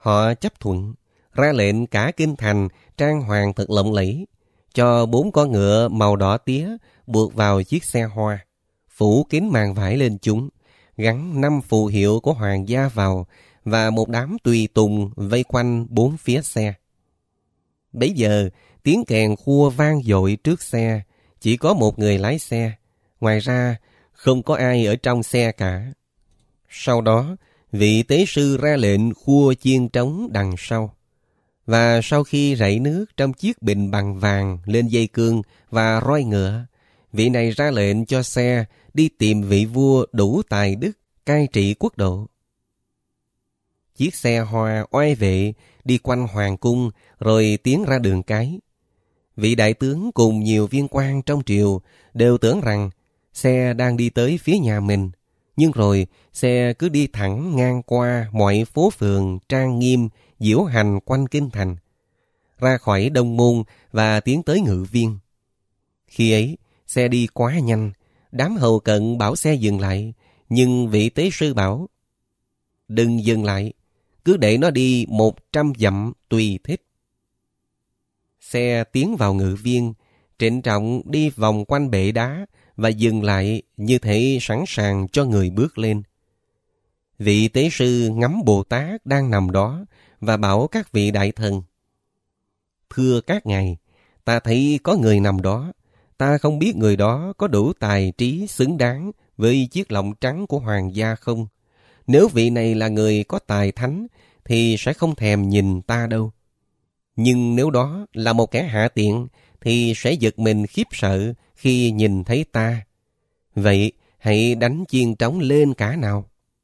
Họ chấp thuận, ra lệnh cả kinh thành trang hoàng thật lộng lẫy, cho 4 con ngựa màu đỏ tía buộc vào chiếc xe hoa, phủ kín màn vải lên chúng, gắn 5 phù hiệu của hoàng gia vào và một đám tùy tùng vây quanh 4 phía xe. Bấy giờ, tiếng kèn khua vang dội trước xe, chỉ có một người lái xe, ngoài ra không có ai ở trong xe cả. Sau đó, vị tế sư ra lệnh khua chiên trống đằng sau. Và sau khi rảy nước trong chiếc bình bằng vàng lên dây cương và roi ngựa, vị này ra lệnh cho xe đi tìm vị vua đủ tài đức cai trị quốc độ. Chiếc xe hoa oai vệ đi quanh hoàng cung rồi tiến ra đường cái. Vị đại tướng cùng nhiều viên quan trong triều đều tưởng rằng xe đang đi tới phía nhà mình, nhưng rồi xe cứ đi thẳng ngang qua mọi phố phường trang nghiêm diễu hành quanh kinh thành, ra khỏi Đông Môn và tiến tới Ngự Viên. Khi ấy, xe đi quá nhanh, đám hầu cận bảo xe dừng lại, nhưng vị tế sư bảo: đừng dừng lại, cứ để nó đi 100 dặm tùy thích. Xe tiến vào Ngự Viên, trịnh trọng đi vòng quanh bệ đá và dừng lại như thể sẵn sàng cho người bước lên. Vị tế sư ngắm Bồ Tát đang nằm đó và bảo các vị đại thần: thưa các ngài, ta thấy có người nằm đó, ta không biết người đó có đủ tài trí xứng đáng với chiếc lọng trắng của hoàng gia không. Nếu vị này là người có tài thánh thì sẽ không thèm nhìn ta đâu. Nhưng nếu đó là một kẻ hạ tiện thì sẽ giật mình khiếp sợ khi nhìn thấy ta. Vậy hãy đánh chiên trống lên cả nào.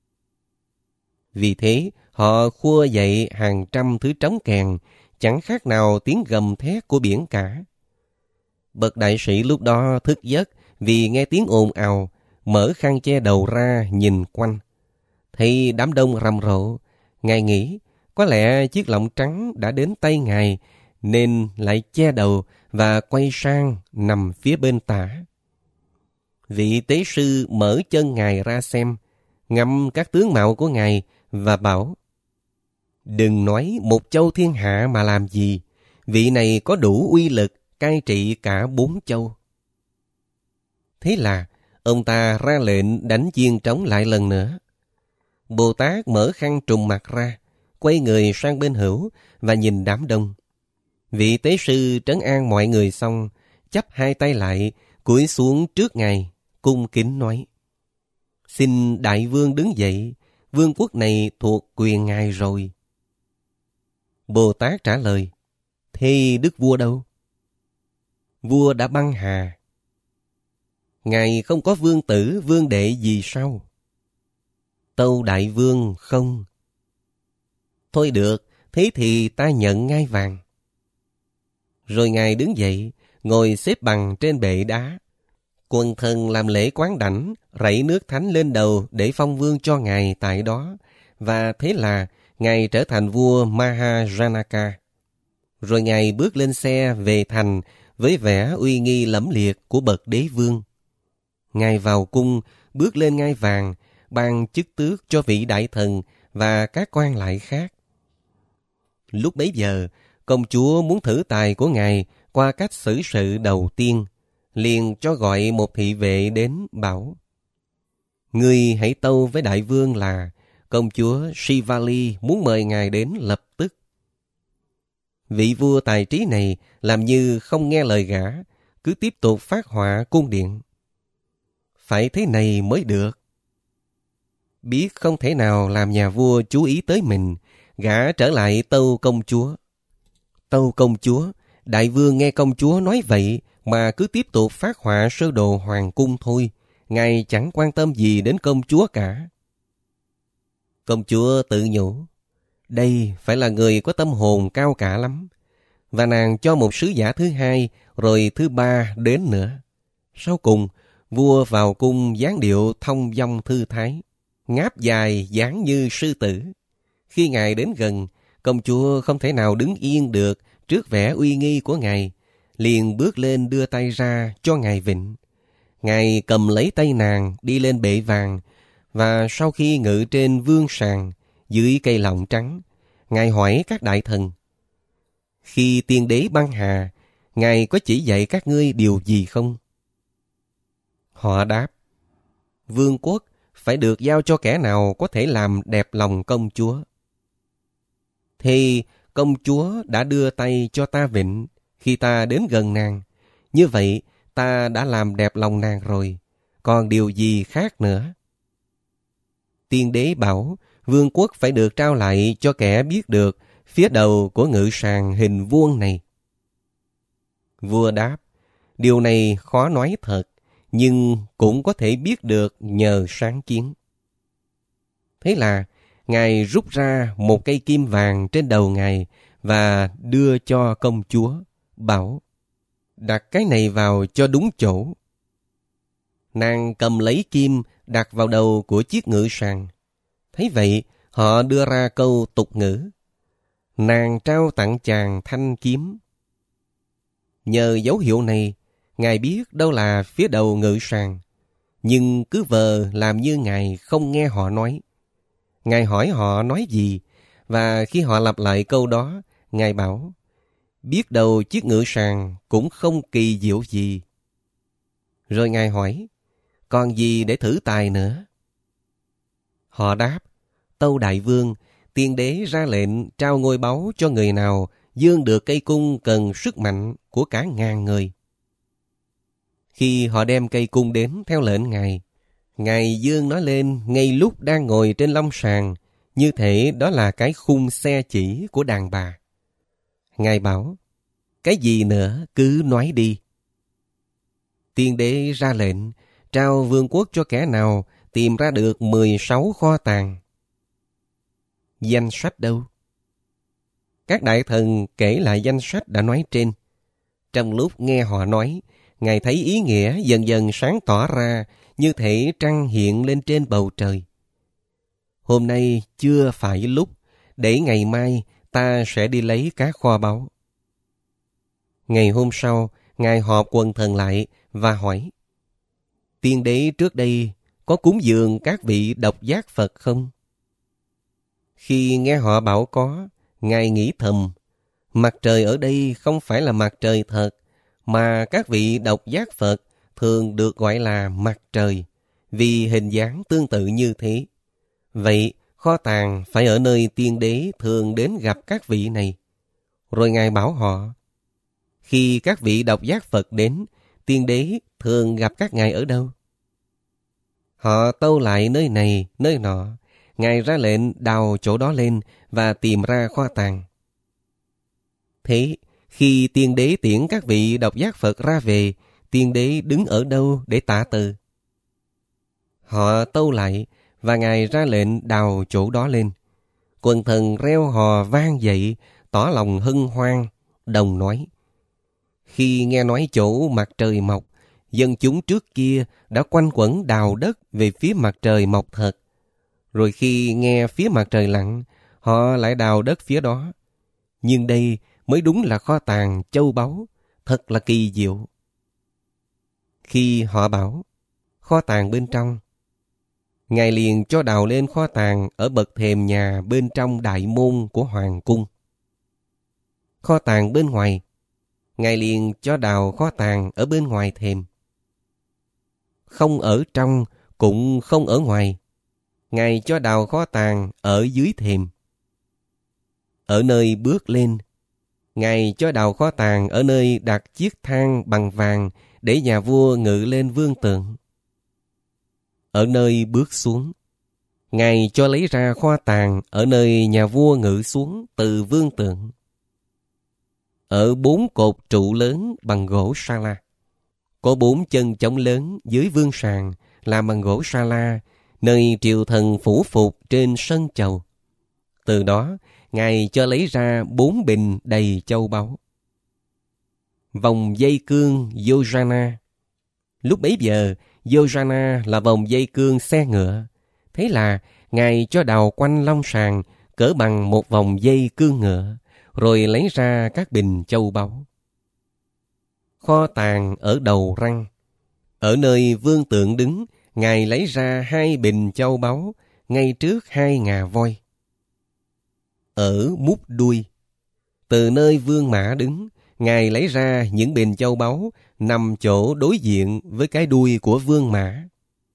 Vì thế họ khua dậy hàng trăm thứ trống kèn, chẳng khác nào tiếng gầm thét của biển cả. Bậc đại sĩ lúc đó thức giấc vì nghe tiếng ồn ào, mở khăn che đầu ra nhìn quanh. Thấy đám đông rầm rộ, ngài nghĩ có lẽ chiếc lọng trắng đã đến tay ngài, nên lại che đầu và quay sang nằm phía bên tả. Vị tế sư mở chân ngài ra xem, ngắm các tướng mạo của ngài và bảo: đừng nói một châu thiên hạ mà làm gì, vị này có đủ uy lực cai trị cả 4 châu. Thế là ông ta ra lệnh đánh chiên trống lại lần nữa. Bồ Tát mở khăn trùm mặt ra, quay người sang bên hữu và nhìn đám đông. Vị tế sư trấn an mọi người xong, chắp 2 tay lại, cúi xuống trước ngài, cung kính nói: xin đại vương đứng dậy, vương quốc này thuộc quyền ngài rồi. Bồ Tát trả lời: thế đức vua đâu? Vua đã băng hà. Ngài không có vương tử vương đệ gì sao? Tâu đại vương không. Thôi được, thế thì ta nhận ngai vàng. Rồi ngài đứng dậy, ngồi xếp bằng trên bệ đá. Quần thần làm lễ quán đảnh, rảy nước thánh lên đầu để phong vương cho ngài tại đó, và thế là ngài trở thành vua Mahajanaka. Rồi ngài bước lên xe về thành với vẻ uy nghi lẫm liệt của bậc đế vương. Ngài vào cung, bước lên ngai vàng, ban chức tước cho vị đại thần và các quan lại khác. Lúc bấy giờ, công chúa muốn thử tài của ngài qua cách xử sự đầu tiên, liền cho gọi một thị vệ đến bảo: ngươi hãy tâu với đại vương là công chúa Shivali muốn mời ngài đến lập tức. Vị vua tài trí này làm như không nghe lời gã, cứ tiếp tục phát họa cung điện. Phải thế này mới được. Biết không thể nào làm nhà vua chú ý tới mình, gã trở lại tâu công chúa. Tâu công chúa, đại vương nghe công chúa nói vậy mà cứ tiếp tục phát họa sơ đồ hoàng cung thôi, ngài chẳng quan tâm gì đến công chúa cả. Công chúa tự nhủ: đây phải là người có tâm hồn cao cả lắm. Và nàng cho một sứ giả thứ 2, rồi thứ 3 đến nữa. Sau cùng, vua vào cung dáng điệu thông dong thư thái, ngáp dài dáng như sư tử. Khi ngài đến gần, công chúa không thể nào đứng yên được trước vẻ uy nghi của ngài, liền bước lên đưa tay ra cho ngài vịnh. Ngài cầm lấy tay nàng đi lên bệ vàng, và sau khi ngự trên vương sàng dưới cây lọng trắng, Ngài hỏi các đại thần: Khi tiên đế băng hà, Ngài có chỉ dạy các ngươi điều gì không? Họ đáp: Vương quốc phải được giao cho kẻ nào có thể làm đẹp lòng công chúa. Thì công chúa đã đưa tay cho ta vịn khi ta đến gần nàng. Như vậy ta đã làm đẹp lòng nàng rồi. Còn điều gì khác nữa? Tiên đế bảo vương quốc phải được trao lại cho kẻ biết được phía đầu của ngự sàng hình vuông này. Vua đáp: Điều này khó nói thật, nhưng cũng có thể biết được nhờ sáng kiến. Thế là Ngài rút ra một cây kim vàng trên đầu Ngài và đưa cho công chúa, bảo: Đặt cái này vào cho đúng chỗ. Nàng cầm lấy kim đặt vào đầu của chiếc ngự sàng. Thấy vậy, họ đưa ra câu tục ngữ: Nàng trao tặng chàng thanh kiếm. Nhờ dấu hiệu này, Ngài biết đâu là phía đầu ngự sàng, nhưng cứ vờ làm như Ngài không nghe họ nói. Ngài hỏi họ nói gì, và khi họ lặp lại câu đó, Ngài bảo: Biết đâu chiếc ngự sàng cũng không kỳ diệu gì. Rồi Ngài hỏi: Còn gì để thử tài nữa? Họ đáp: Tâu đại vương, tiên đế ra lệnh trao ngôi báu cho người nào giương được cây cung cần sức mạnh của cả ngàn người. Khi họ đem cây cung đến theo lệnh Ngài, Ngài giương nó lên ngay lúc đang ngồi trên long sàng, như thể đó là cái khung xe chỉ của đàn bà. Ngài bảo: Cái gì nữa cứ nói đi. Tiên đế ra lệnh trao vương quốc cho kẻ nào tìm ra được 16 kho tàng. Danh sách đâu? Các đại thần kể lại danh sách đã nói trên. Trong lúc nghe họ nói, Ngài thấy ý nghĩa dần dần sáng tỏ ra, như thể trăng hiện lên trên bầu trời. Hôm nay chưa phải lúc, để ngày mai ta sẽ đi lấy các kho báu. Ngày hôm sau, Ngài họp quần thần lại và hỏi: Tiên đế trước đây có cúng dường các vị độc giác Phật không? Khi nghe họ bảo có, Ngài nghĩ thầm: Mặt trời ở đây không phải là mặt trời thật, mà các vị độc giác Phật thường được gọi là mặt trời, vì hình dáng tương tự như thế. Vậy kho tàng phải ở nơi tiên đế thường đến gặp các vị này. Rồi Ngài bảo họ: Khi các vị độc giác Phật đến, tiên đế thường gặp các ngài ở đâu? Họ tâu lại nơi này, nơi nọ. Ngài ra lệnh đào chỗ đó lên và tìm ra kho tàng. Thế khi tiên đế tiễn các vị độc giác Phật ra về, tiên đế đứng ở đâu để tạ từ? Họ tâu lại và Ngài ra lệnh đào chỗ đó lên. Quần thần reo hò vang dậy, tỏ lòng hân hoan, đồng nói: Khi nghe nói chỗ mặt trời mọc, dân chúng trước kia đã quanh quẩn đào đất về phía mặt trời mọc thật. Rồi khi nghe phía mặt trời lặn, họ lại đào đất phía đó. Nhưng đây mới đúng là kho tàng châu báu, thật là kỳ diệu. Khi họ bảo: Kho tàng bên trong, Ngài liền cho đào lên kho tàng ở bậc thềm nhà bên trong đại môn của hoàng cung. Kho tàng bên ngoài, Ngài liền cho đào kho tàng ở bên ngoài thềm. Không ở trong cũng không ở ngoài, Ngài cho đào kho tàng ở dưới thềm. Ở nơi bước lên, Ngài cho đào kho tàng ở nơi đặt chiếc thang bằng vàng để nhà vua ngự lên vương tượng. Ở nơi bước xuống, Ngài cho lấy ra kho tàng ở nơi nhà vua ngự xuống từ vương tượng. Ở 4 cột trụ lớn bằng gỗ sa la, có 4 chân trống lớn dưới vương sàng làm bằng gỗ sa la, nơi triều thần phủ phục trên sân chầu. Từ đó, Ngài cho lấy ra 4 bình đầy châu báu. Vòng dây cương Yojana. Lúc bấy giờ, Yojana là vòng dây cương xe ngựa. Thế là Ngài cho đào quanh long sàng cỡ bằng một vòng dây cương ngựa, rồi lấy ra các bình châu báu. Kho tàng ở đầu răng. Ở nơi vương tượng đứng, Ngài lấy ra 2 bình châu báu ngay trước 2 ngà voi. ở mút đuôi. Từ nơi vương mã đứng, Ngài lấy ra những bình châu báu nằm chỗ đối diện với cái đuôi của vương mã.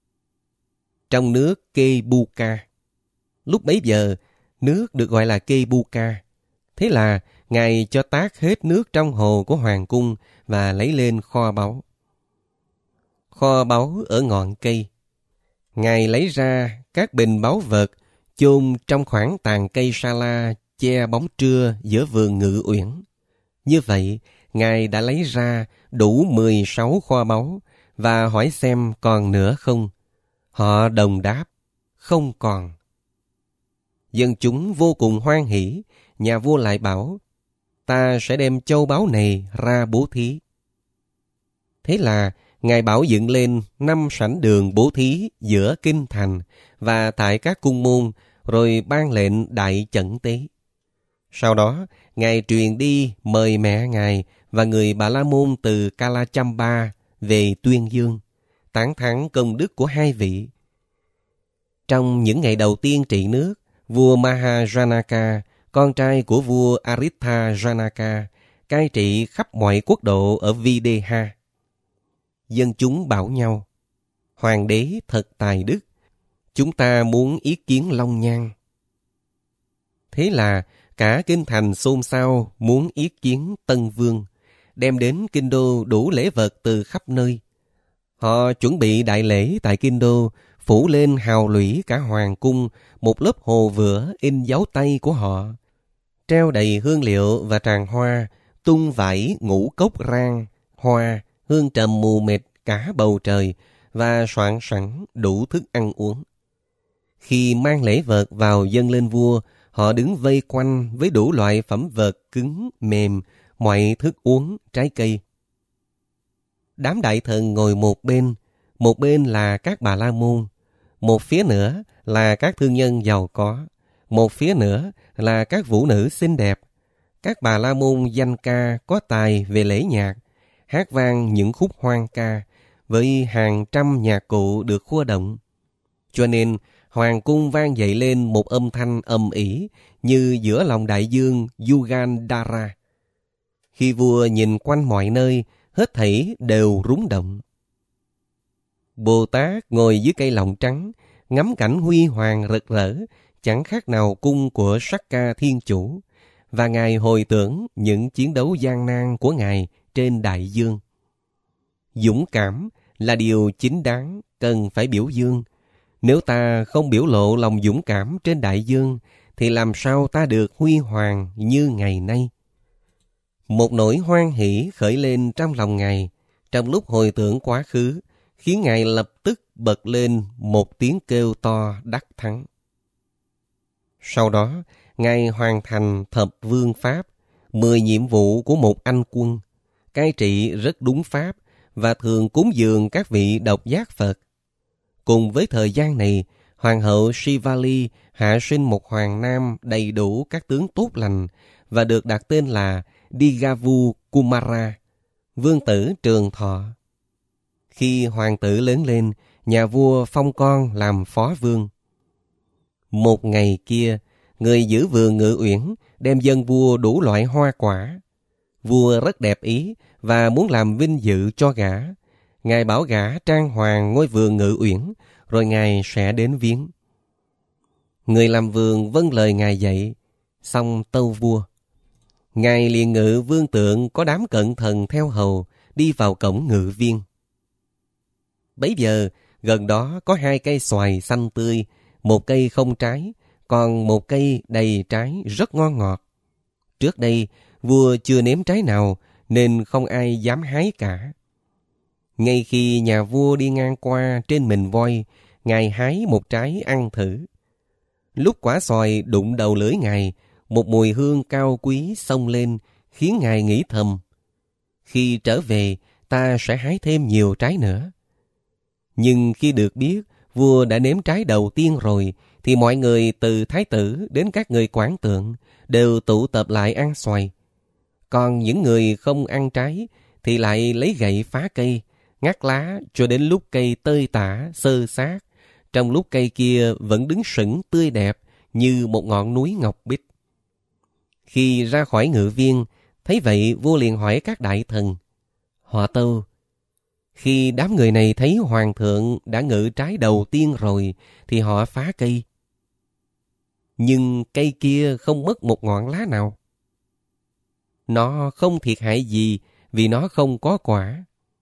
Trong nước Kebuka. Lúc bấy giờ, nước được gọi là Kebuka. Thế là Ngài cho tát hết nước trong hồ của hoàng cung và lấy lên kho báu. Kho báu ở ngọn cây. Ngài lấy ra các bình báu vật chôn trong khoảng tàn cây sa la che bóng trưa giữa vườn Ngự Uyển. Như vậy, Ngài đã lấy ra đủ 16 kho báu và hỏi xem còn nữa không. Họ đồng đáp, không còn. Dân chúng vô cùng hoan hỉ, nhà vua lại bảo, ta sẽ đem châu báu này ra bố thí. Thế là Ngài bảo dựng lên 5 sảnh đường bố thí giữa kinh thành và tại các cung môn, rồi ban lệnh đại chẩn tế. Sau đó, Ngài truyền đi mời mẹ Ngài và người Bà La Môn từ Kalachamba về tuyên dương, tán thán công đức của hai vị. Trong những ngày đầu tiên trị nước, vua Mahajanaka, con trai của vua Aritha Janaka, cai trị khắp mọi quốc độ ở Videha. Dân chúng bảo nhau, hoàng đế thật tài đức, chúng ta muốn ý kiến Long Nhan. Thế là cả kinh thành xôn xao muốn ý kiến Tân Vương, đem đến kinh đô đủ lễ vật từ khắp nơi. Họ chuẩn bị đại lễ tại kinh đô, phủ lên hào lũy cả hoàng cung một lớp hồ vữa in dấu tay của họ, treo đầy hương liệu và tràng hoa, tung vải ngũ cốc rang, hoa, hương trầm mù mịt cả bầu trời và soạn sẵn đủ thức ăn uống. Khi mang lễ vật vào dâng lên vua, họ đứng vây quanh với đủ loại phẩm vật cứng, mềm, mọi thức uống, trái cây. Đám đại thần ngồi một bên là các Bà La Môn, một phía nữa là các thương nhân giàu có, một phía nữa là các vũ nữ xinh đẹp. Các Bà La Môn danh ca có tài về lễ nhạc, hát vang những khúc hoang ca với hàng trăm nhạc cụ được khua động. Cho nên hoàng cung vang dậy lên một âm thanh ầm ĩ như giữa lòng đại dương Yugandhara. Khi vua nhìn quanh mọi nơi, hết thảy đều rúng động. Bồ Tát ngồi dưới cây lọng trắng, ngắm cảnh huy hoàng rực rỡ, chẳng khác nào cung của Sakka Thiên Chủ, và Ngài hồi tưởng những chiến đấu gian nan của Ngài trên đại dương. Dũng cảm là điều chính đáng cần phải biểu dương. Nếu ta không biểu lộ lòng dũng cảm trên đại dương, thì làm sao ta được huy hoàng như ngày nay? Một nỗi hoan hỷ khởi lên trong lòng Ngài, trong lúc hồi tưởng quá khứ, khiến Ngài lập tức bật lên một tiếng kêu to đắc thắng. Sau đó, Ngài hoàn thành thập vương pháp, 10 nhiệm vụ của một anh quân, cai trị rất đúng pháp và thường cúng dường các vị độc giác Phật. Cùng với thời gian này, Hoàng hậu Shivali hạ sinh một hoàng nam đầy đủ các tướng tốt lành và được đặt tên là Digavu Kumara, vương tử trường thọ. Khi hoàng tử lớn lên, nhà vua phong con làm phó vương. Một ngày kia, người giữ vườn Ngự Uyển đem dâng vua đủ loại hoa quả. Vua rất đẹp ý và muốn làm vinh dự cho gã. Ngài bảo gã trang hoàng ngôi vườn Ngự Uyển, rồi Ngài sẽ đến viếng. Người làm vườn vâng lời Ngài dạy, xong tâu vua. Ngài liền ngự vương tượng có đám cận thần theo hầu, đi vào cổng ngự viên. Bấy giờ, gần đó có 2 cây xoài xanh tươi, một cây không trái, còn một cây đầy trái rất ngon ngọt. Trước đây, vua chưa nếm trái nào, nên không ai dám hái cả. Ngay khi nhà vua đi ngang qua trên mình voi, Ngài hái một trái ăn thử. Lúc quả xoài đụng đầu lưỡi Ngài, một mùi hương cao quý xông lên, khiến Ngài nghĩ thầm, khi trở về ta sẽ hái thêm nhiều trái nữa. Nhưng khi được biết vua đã nếm trái đầu tiên rồi, thì mọi người từ thái tử đến các người quản tượng đều tụ tập lại ăn xoài. Còn những người không ăn trái thì lại lấy gậy phá cây, ngắt lá cho đến lúc cây tơi tả, xơ xác, trong lúc cây kia vẫn đứng sững tươi đẹp như một ngọn núi ngọc bích. Khi ra khỏi ngự viên, thấy vậy vua liền hỏi các đại thần: Họ Tâu, khi đám người này thấy hoàng thượng đã ngự trái đầu tiên rồi thì họ phá cây, nhưng cây kia không mất một ngọn lá nào. Nó không thiệt hại gì vì nó không có quả.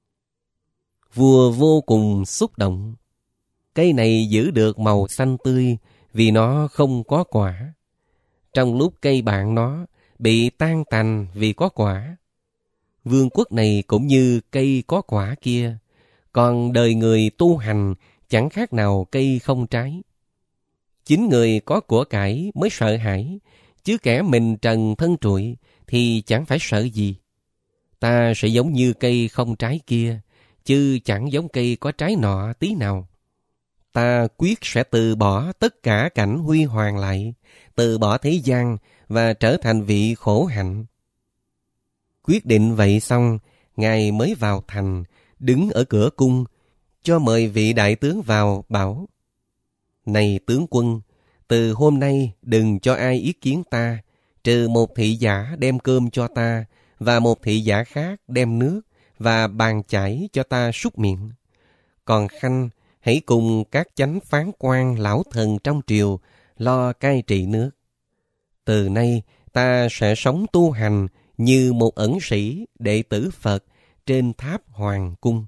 Vua vô cùng xúc động. Cây này giữ được màu xanh tươi vì nó không có quả, trong lúc cây bạn nó bị tan tành vì có quả. Vương quốc này cũng như cây có quả kia, còn đời người tu hành chẳng khác nào cây không trái. Chính người có của cải mới sợ hãi, chứ kẻ mình trần thân trụi thì chẳng phải sợ gì. Ta sẽ giống như cây không trái kia, chứ chẳng giống cây có trái nọ tí nào. Ta quyết sẽ từ bỏ tất cả cảnh huy hoàng lại, từ bỏ thế gian và trở thành vị khổ hạnh. Quyết định vậy xong, Ngài mới vào thành, đứng ở cửa cung, cho mời vị đại tướng vào, bảo: Này tướng quân, từ hôm nay đừng cho ai ý kiến ta, trừ một thị giả đem cơm cho ta, và một thị giả khác đem nước và bàn chải cho ta súc miệng. Còn Khanh, hãy cùng các chánh phán quan lão thần trong triều lo cai trị nước. Từ nay ta sẽ sống tu hành như một ẩn sĩ đệ tử Phật trên tháp hoàng cung.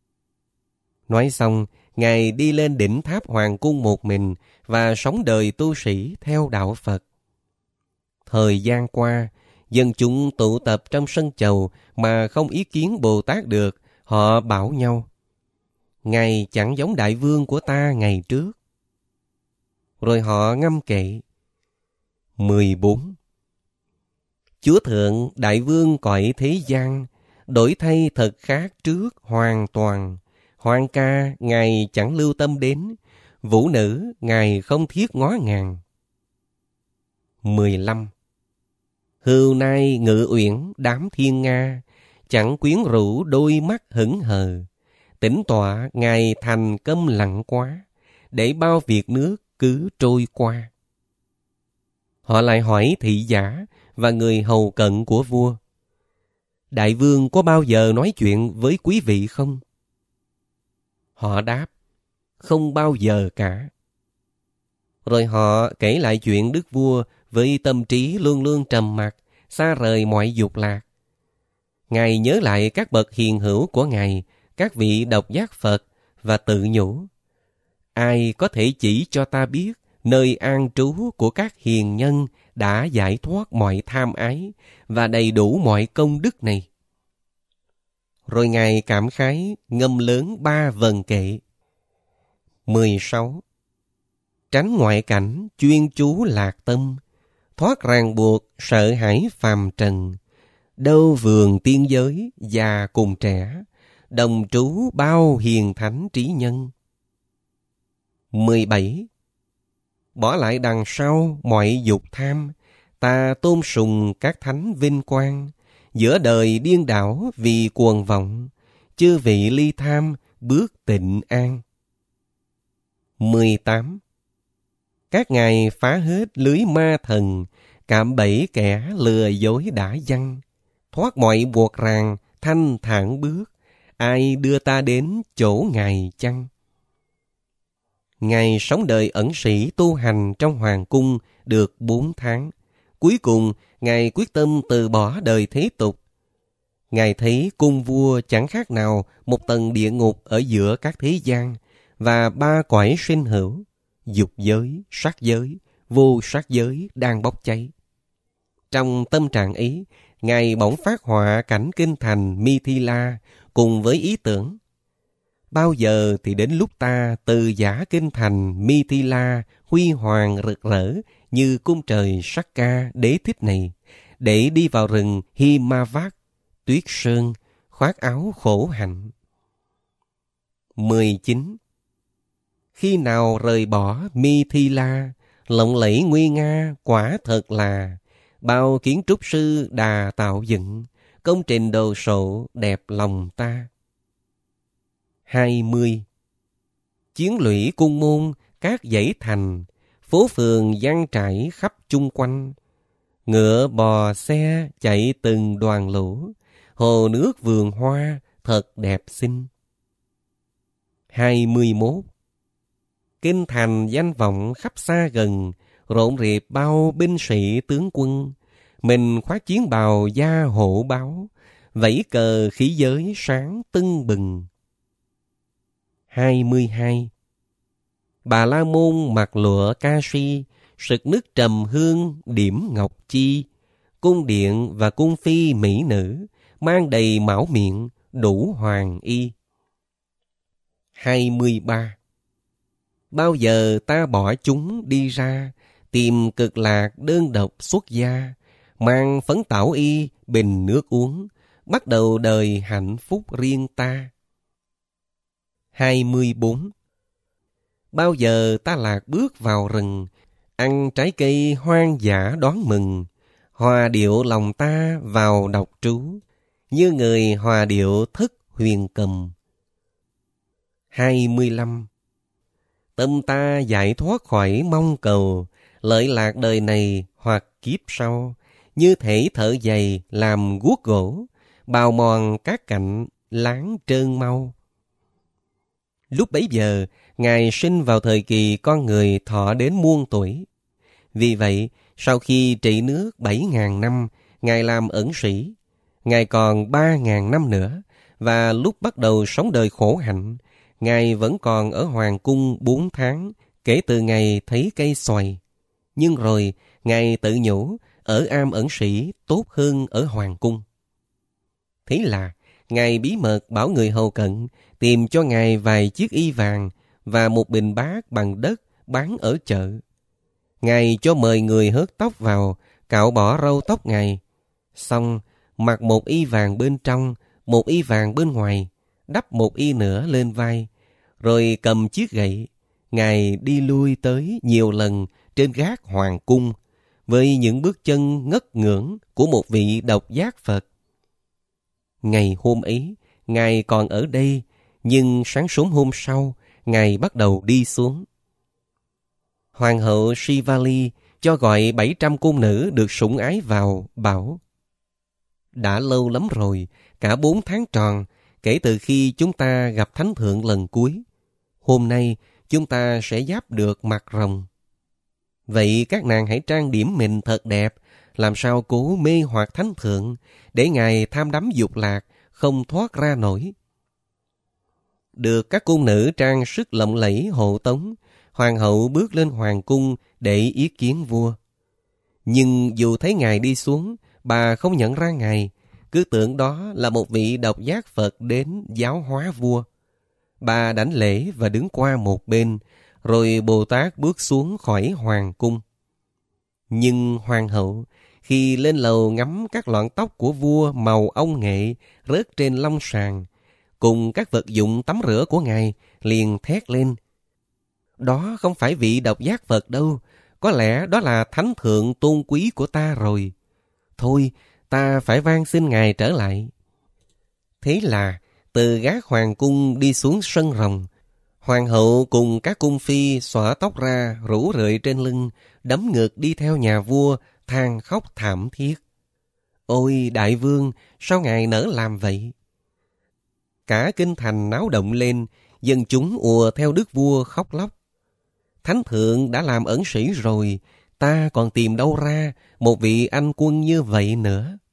Nói xong, Ngài đi lên đỉnh tháp hoàng cung một mình và sống đời tu sĩ theo đạo Phật. Thời gian qua, dân chúng tụ tập trong sân chầu mà không ý kiến Bồ Tát được, họ bảo nhau: Ngài chẳng giống đại vương của ta ngày trước. Rồi họ ngâm kệ: 14. Chúa thượng đại vương cõi thế gian, đổi thay thật khác trước hoàn toàn. Hoan ca Ngài chẳng lưu tâm đến, vũ nữ Ngài không thiết ngó ngàng. 15. Hưu nai ngự uyển đám thiên nga, chẳng quyến rũ đôi mắt hững hờ. Tĩnh tọa Ngài thành câm lặng quá, để bao việc nước cứ trôi qua. Họ lại hỏi thị giả và người hầu cận của vua: Đại vương có bao giờ nói chuyện với quý vị không? Họ đáp: Không bao giờ cả. Rồi họ kể lại chuyện đức vua với tâm trí luôn luôn trầm mặc, xa rời mọi dục lạc. Ngài nhớ lại các bậc hiền hữu của Ngài, các vị độc giác Phật, và tự nhủ: Ai có thể chỉ cho ta biết nơi an trú của các hiền nhân đã giải thoát mọi tham ái và đầy đủ mọi công đức này? Rồi Ngài cảm khái ngâm lớn 3 vần kệ. 16. Tránh ngoại cảnh chuyên chú lạc tâm, thoát ràng buộc sợ hãi phàm trần. Đâu vườn tiên giới già cùng trẻ, đồng trú bao hiền thánh trí nhân. 17. Bỏ lại đằng sau mọi dục tham, ta tôn sùng các thánh vinh quang. Giữa đời điên đảo vì cuồng vọng, chư vị ly tham bước tịnh an. 18. Các ngài phá hết lưới ma thần, cạm bẫy kẻ lừa dối đã dăng. Thoát mọi buộc ràng, thanh thản bước, ai đưa ta đến chỗ ngài chăng? Ngài sống đời ẩn sĩ tu hành trong hoàng cung được 4 tháng. Cuối cùng, Ngài quyết tâm từ bỏ đời thế tục. Ngài thấy cung vua chẳng khác nào một tầng địa ngục ở giữa các thế gian, và 3 cõi sinh hữu, dục giới, sắc giới, vô sắc giới đang bốc cháy. Trong tâm trạng ấy, Ngài bỗng phát họa cảnh kinh thành Mithila cùng với ý tưởng: bao giờ thì đến lúc ta từ giả kinh thành Mithila huy hoàng rực rỡ như cung trời Sakka đế thích này, để đi vào rừng Himavat, tuyết sơn, khoác áo khổ hạnh. 19. Khi nào rời bỏ Mithila, lộng lẫy nguy nga quả thật là bao kiến trúc sư đà tạo dựng, công trình đồ sộ đẹp lòng ta. 20. Chiến lũy cung môn, các dãy thành, phố phường giăng trải khắp chung quanh. Ngựa bò xe chạy từng đoàn lũ, hồ nước vườn hoa thật đẹp xinh. 21. Kinh thành danh vọng khắp xa gần, rộn rịp bao binh sĩ tướng quân. Mình khoác chiến bào da hộ báo, vẫy cờ khí giới sáng tưng bừng. 22. Bà La Môn mặc lụa ca si, sực nước trầm hương điểm ngọc chi. Cung điện và cung phi mỹ nữ, mang đầy mão miệng đủ hoàng y. 23. Bao giờ ta bỏ chúng đi ra, tìm cực lạc đơn độc xuất gia, mang phấn tảo y bình nước uống, bắt đầu đời hạnh phúc riêng ta. 24. Bao giờ ta lạc bước vào rừng, ăn trái cây hoang dã đón mừng, hòa điệu lòng ta vào đọc trú, như người hòa điệu thức huyền cầm. 25. Tâm ta giải thoát khỏi mong cầu, lợi lạc đời này hoặc kiếp sau, như thể thợ giày làm guốc gỗ, bào mòn các cạnh láng trơn mau. Lúc bấy giờ, Ngài sinh vào thời kỳ con người thọ đến muôn tuổi. Vì vậy, sau khi trị nước 7.000 năm, Ngài làm ẩn sĩ. Ngài còn 3.000 năm nữa, và lúc bắt đầu sống đời khổ hạnh, Ngài vẫn còn ở hoàng cung 4 tháng kể từ ngày thấy cây xoài. Nhưng rồi, Ngài tự nhủ ở am ẩn sĩ tốt hơn ở hoàng cung. Thế là, Ngài bí mật bảo người hầu cận tìm cho Ngài vài chiếc y vàng và một bình bát bằng đất bán ở chợ. Ngài cho mời người hớt tóc vào, cạo bỏ râu tóc Ngài. Xong, mặc một y vàng bên trong, một y vàng bên ngoài, đắp một y nữa lên vai, rồi cầm chiếc gậy. Ngài đi lui tới nhiều lần trên gác hoàng cung, với những bước chân ngất ngưỡng của một vị độc giác Phật. Ngày hôm ấy, Ngài còn ở đây, nhưng sáng sớm hôm sau, Ngài bắt đầu đi xuống. Hoàng hậu Shivali cho gọi 700 cung nữ được sủng ái vào, bảo: đã lâu lắm rồi, cả 4 tháng tròn, kể từ khi chúng ta gặp Thánh Thượng lần cuối. Hôm nay, chúng ta sẽ giáp được mặt rồng. Vậy các nàng hãy trang điểm mình thật đẹp, làm sao cố mê hoặc Thánh Thượng, để Ngài tham đắm dục lạc, không thoát ra nổi. Được các cung nữ trang sức lộng lẫy hộ tống, hoàng hậu bước lên hoàng cung để ý kiến vua. Nhưng dù thấy Ngài đi xuống, bà không nhận ra Ngài, cứ tưởng đó là một vị độc giác Phật đến giáo hóa vua. Bà đảnh lễ và đứng qua một bên, rồi Bồ Tát bước xuống khỏi hoàng cung. Nhưng hoàng hậu, khi lên lầu ngắm các lọn tóc của vua màu ong nghệ rớt trên long sàn, cùng các vật dụng tắm rửa của Ngài, liền thét lên: đó không phải vị độc giác Phật đâu, có lẽ đó là Thánh Thượng tôn quý của ta rồi. Thôi, ta phải van xin Ngài trở lại. Thế là, từ gác hoàng cung đi xuống sân rồng, hoàng hậu cùng các cung phi xõa tóc ra rủ rượi trên lưng, đấm ngực đi theo nhà vua, than khóc thảm thiết. Ôi đại vương, sao Ngài nỡ làm vậy? Cả kinh thành náo động lên, dân chúng ùa theo đức vua khóc lóc. Thánh Thượng đã làm ẩn sĩ rồi, ta còn tìm đâu ra một vị anh quân như vậy nữa?